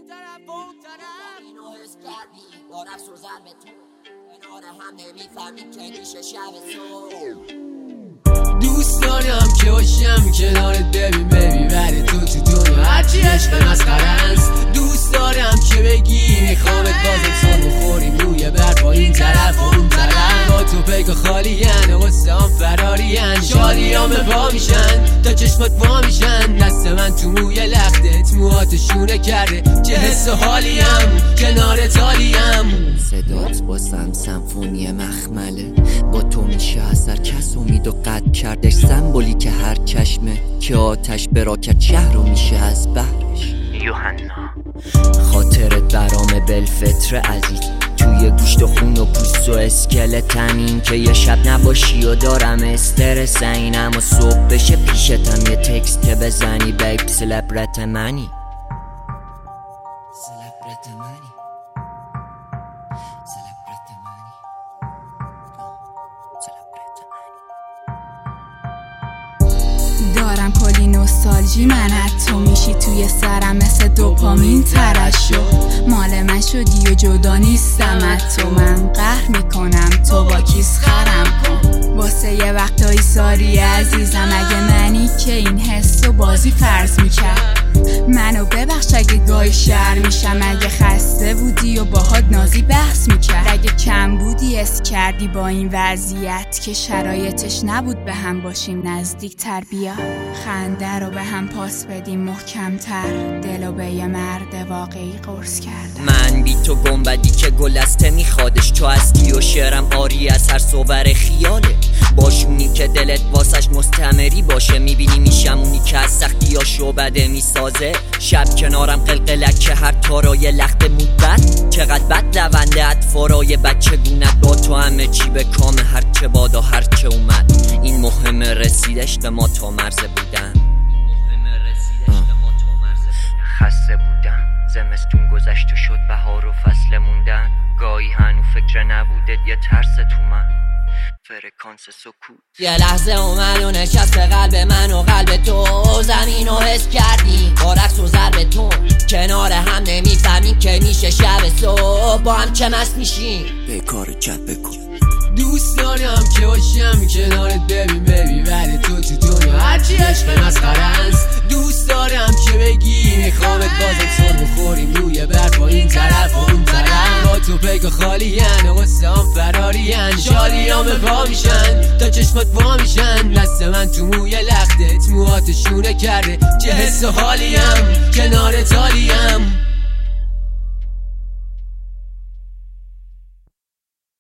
این طرف و اون طرف اینو حس کردی با رقص و ضرب تو کنار هم نمیفهمی که میشه شب صبح. دوست دارم که باشم کنارت ببین ولی تو دنیا هرچی عشق مسخره است. دوست دارم که بگی میخوامت بازم سال بخوریم روی برپا این طرف و اون طرف. با تو پیکا خالیان و قصه هم فراریان شادیام به پا میشن تا چشمات وا میشن. دست من تو موی لختت موهاتو شونه کرده چه حس و حالیم کنار تالیم. صدات باسم سمفونی مخمله با تو میشه اثر کس امید و قد کردش سمبولی که هر چشمه که آتش براکت شهر رو میشه از بحرش. یوحنا خاطرت برام بلفتر عزیز توی گوشت و خون و پوست و اسکلتم این که یه شب نباشی و دارم استرس اینم و صبح بشه پیشتم یه تکست که بزنی بیب سلبرت منی سلبرت منی سلبرت منی سلبرت منی. دارم کلی نوستالژی من تو میشی توی سرم مثل دوپامین ترشو مال من شدی و جدا نیستم از تو. من قهر میکنم تو با کیس خرم کن واسه یه وقتایی ساری عزیزم اگه منی که این حس و بازی فرض میکرد. منو ببخش اگه گاهی شر میشم اگه خسته بودی و باهات نازی بحث میکرد. اگه کم بودی اس کردی با این وضعیت که شرایطش نبود به هم باشیم نزدیک تر. بیا خنده رو به هم پاس بدیم محکم تر دلو به یه مرد واقعی قرص کردم. من بی تو گنبدی که گلسته میخوادش تو هستی و شعرم آری از هر صور خیاله باشونی که دلت واسش مستمری باشه میبینی میشمونی که از سختی ها شعبده میسازه. شب کنارم قلقلک که هر تارای لخت مدت چقدر بد لونده اطفارای بچه گونت با تو همه چی به کام هرچه بادا هرچه اومد. این مهم رسیدش به ما تا مرزه بودن خسته بودم زمستون گذشت و شد بهار و فصل موندن گاهی هنو فکر نبوده یه ترس تو من فرکانس سکوت. یه لحظه اومد و نشست قلب من و قلب تو زمین رو حس کردی با رقص و ضرب تو کنار هم نمیفهمیم که میشه شب صبح با هم چه مست میشیم به کار جد بکن. دوست دارم که باشم کنارت ببین ولی تو دنیا هرچی عشق مسخره است. دوست دارم که بگی میخوامت بازم سر بخوریم روی برپا این طرف و اون طرف. با تو پیکا خالیان و قصه هم فراریان شادیام به پا میشن تا چشمات وا میشن. دست من تو موی لختت موهاتو شونه کرده چه حس و حالیم کنار